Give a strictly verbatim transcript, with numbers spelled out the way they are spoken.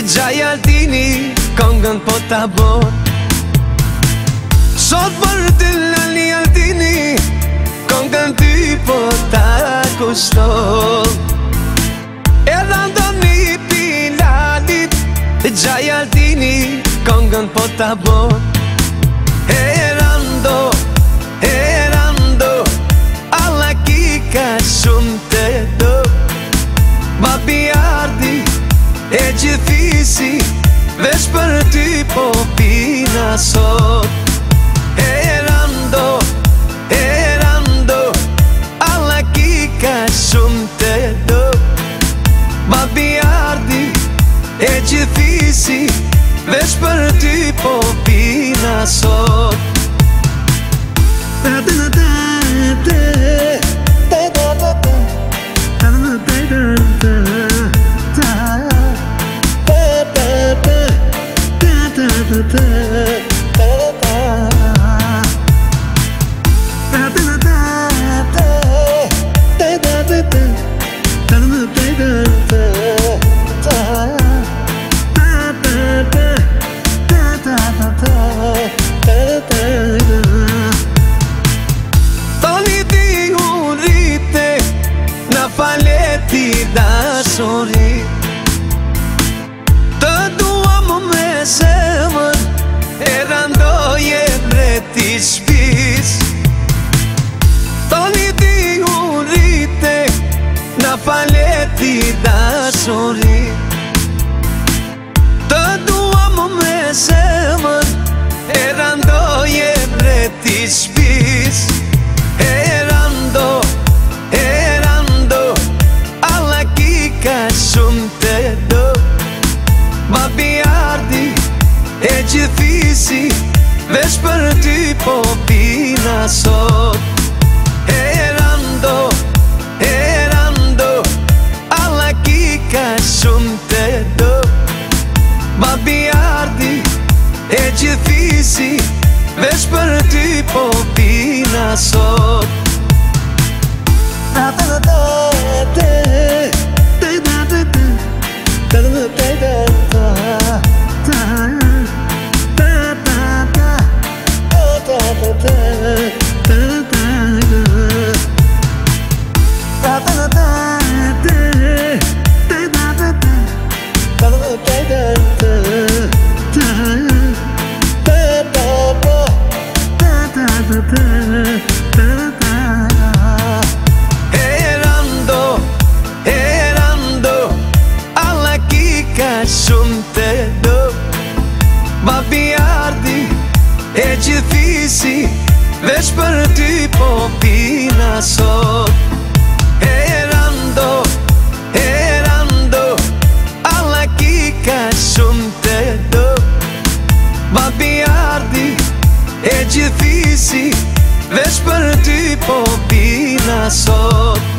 Gjaj Altini, këngën po ta bot. Sot për të lani Altini, këngën ty po ta kushtoj. Edhe ndoni pilalit, Gjaj Altini, këngën po ta bot. Herando, herando, alla ki ka shumë të do. Babi ardi e gjithisi, veç për ty po pina sot. Herando, herando, alla ki ka shumë të do. Babi ardi e gjithisi, veç për ty po pina sot. Toni ti urite, na faleti dashuri. Të duam me zemër, e randoje breti shpis. Toni ti urite, na faleti dashuri. Të duam me zemër, e randoje breti shpis. Herando, herando, alla ki ka shumë të do. Babi ardi e gjithisi, veç për ty po pina sot. Herando, herando, alla ki ka shumë të do. Babi ardi e gjithisi, veç për ty po pina sot. Herando, herando, alla ki ka shumë të do. Babi ardi e gjithisi, veç për ty po pina sot. Herando, herando, alla ki ka shumë të do. Babi ardi e gjithisi, veç për ty po pina sot.